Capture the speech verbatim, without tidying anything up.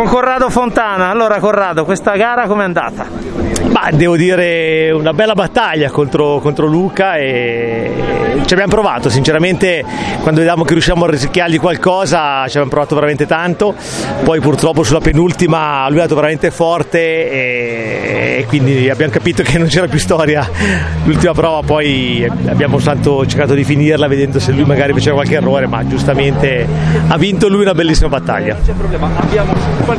con Corrado Fontana. Allora Corrado, questa gara com'è andata? Ma devo dire una bella battaglia contro, contro Luca e ci abbiamo provato sinceramente, quando vediamo che riusciamo a rischiargli qualcosa ci abbiamo provato veramente tanto, poi purtroppo sulla penultima lui è andato veramente forte e, e quindi abbiamo capito che non c'era più storia. L'ultima prova poi abbiamo soltanto cercato di finirla vedendo se lui magari faceva qualche errore, ma giustamente ha vinto lui una bellissima battaglia. Non c'è problema, abbiamo